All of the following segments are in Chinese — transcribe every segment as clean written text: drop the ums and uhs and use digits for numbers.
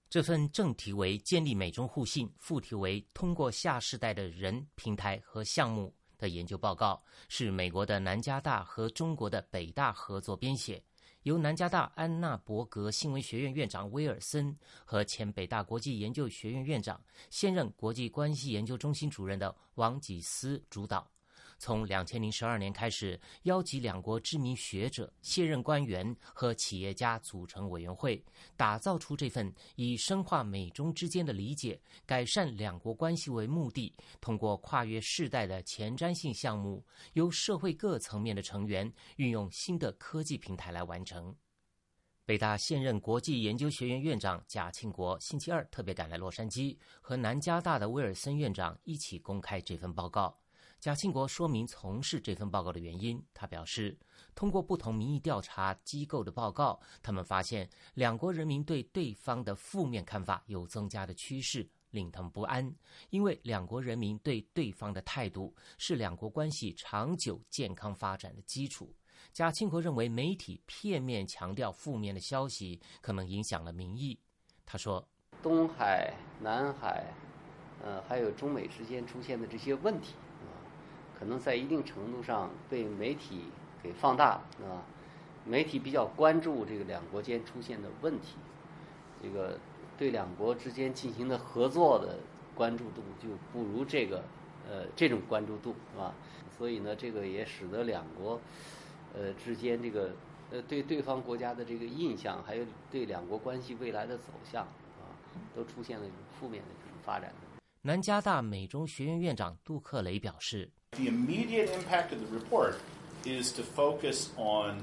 这份正题为建立美中互信，副题为通过下世代的人、平台和项目的研究报告，是美国的南加大和中国的北大合作编写，由南加大安娜伯格新闻学院院长威尔森和前北大国际研究学院院长、现任国际关系研究中心主任的王济思主导。从2012年开始，邀集两国知名学者、卸任官员和企业家组成委员会，打造出这份以深化美中之间的理解、改善两国关系为目的，通过跨越世代的前瞻性项目，由社会各层面的成员运用新的科技平台来完成。北大现任国际研究学院院长贾庆国星期二特别赶来洛杉矶，和南加大的威尔森院长一起公开这份报告。贾庆国说明从事这份报告的原因，他表示，通过不同民意调查机构的报告，他们发现两国人民对对方的负面看法有增加的趋势，令他们不安，因为两国人民对对方的态度是两国关系长久健康发展的基础。贾庆国认为媒体片面强调负面的消息可能影响了民意。他说， 东海、南海还有中美之间出现的这些问题可能在一定程度上被媒体给放大媒体比较关注这个两国间出现的问题，这个对两国之间进行的合作的关注度就不如这种关注度所以呢，这个也使得两国之间这个对对方国家的这个印象，还有对两国关系未来的走向都出现了一种负面的这种发展。 南加大美中学院院长杜克雷表示， The immediate impact of the report is to focus on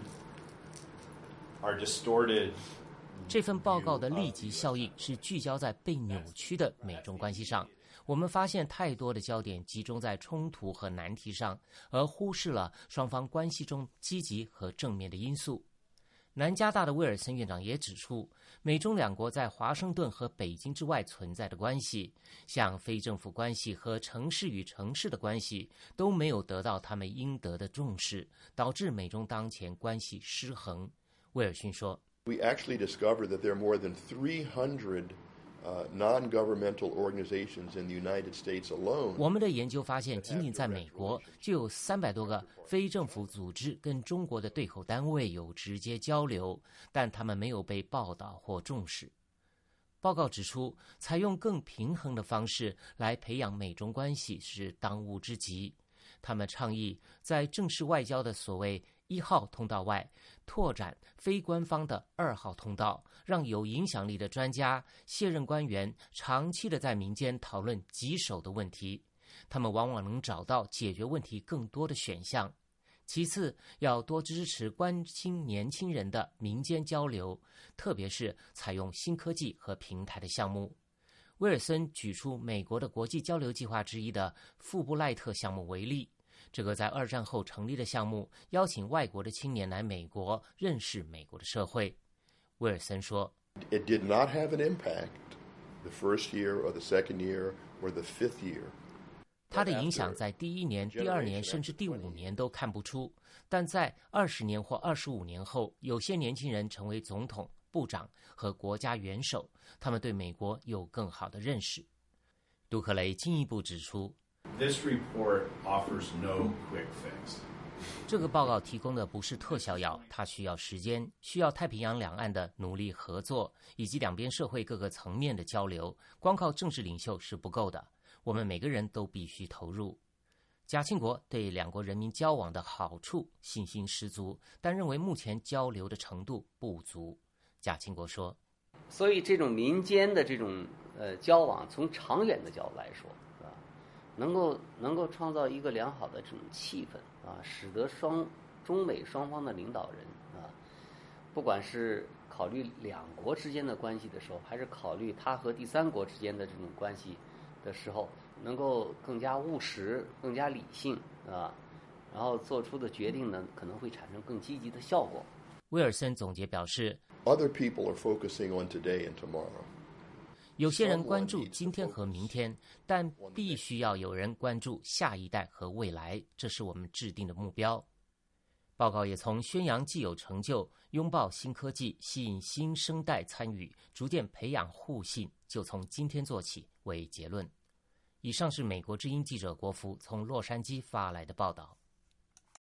our distorted 这份报告的立即效应是聚焦在被扭曲的美中关系上。我们发现太多的焦点集中在冲突和难题上，而忽视了双方关系中积极和正面的因素。南加大的威尔森院长也指出，美中两国在华盛顿和北京之外存在的关系，像非政府关系和城市与城市的关系，都没有得到他们应得的重视，导致美中当前关系失衡。威尔逊说， We actually discovered that there are more than 300non-governmental organizations in the United States alone. 我们的研究发现，仅仅在美国就有300多个非政府组织跟中国的对口单位有直接交流，但他们没有被报道或重视。报告指出，采用更平衡的方式来培养美中关系是当务之急。他们倡议在正式外交的所谓1号通道外，拓展非官方的2号通道，让有影响力的专家、卸任官员长期的在民间讨论棘手的问题，他们往往能找到解决问题更多的选项。其次，要多支持关心年轻人的民间交流，特别是采用新科技和平台的项目。威尔森举出美国的国际交流计划之一的富布赖特项目为例，这个在2战后成立的项目邀请外国的青年来美国认识美国的社会。威尔森说， It did not have an impact the first year or the second year or the fifth year. 它的影响在第1年、第2年甚至第5年都看不出，但在20年或25年后，有些年轻人成为总统、部长和国家元首，他们对美国有更好的认识。杜克雷进一步指出， This report offers no quick fix. 这个报告提供的不是特效药，它需要时间，需要太平洋两岸的努力合作，以及两边社会各个层面的交流。光靠政治领袖是不够的，我们每个人都必须投入。贾庆国对两国人民交往的好处信心十足，但认为目前交流的程度不足。贾庆国说， 所以这种民间的这种交往，从长远的角度来说能够创造一个良好的这种气氛使得中美双方的领导人不管是考虑两国之间的关系的时候，还是考虑他和第三国之间的这种关系的时候，能够更加务实、更加理性然后做出的决定呢，可能会产生更积极的效果。 威尔森总结表示， Other people are focusing on today and tomorrow. 有些人关注今天和明天，但必须要有人关注下一代和未来，这是我们制定的目标。 报告也从宣扬既有成就、拥抱新科技、吸引新生代参与、逐渐培养互信，就从今天做起为结论。以上是美国之音记者国福从洛杉矶发来的报道。